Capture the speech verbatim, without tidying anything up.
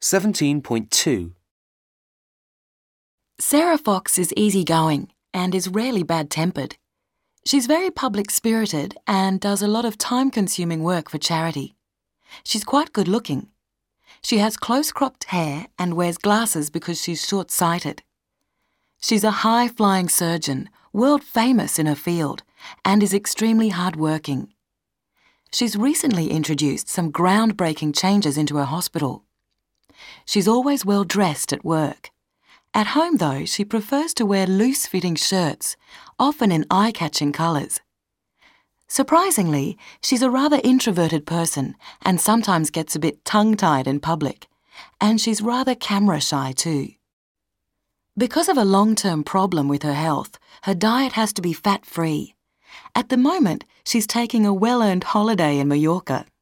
seventeen point two. Sarah Fox is easygoing and is rarely bad-tempered. She's very public-spirited and does a lot of time-consuming work for charity. She's quite good-looking. She has close-cropped hair and wears glasses because she's short-sighted. She's a high-flying surgeon, world-famous in her field, and is extremely hard-working. She's recently introduced some groundbreaking changes into her hospital. She's always well-dressed at work. At home, though, she prefers to wear loose-fitting shirts, often in eye-catching colours. Surprisingly, she's a rather introverted person and sometimes gets a bit tongue-tied in public, and she's rather camera-shy too. Because of a long-term problem with her health, her diet has to be fat-free. At the moment, she's taking a well-earned holiday in Mallorca.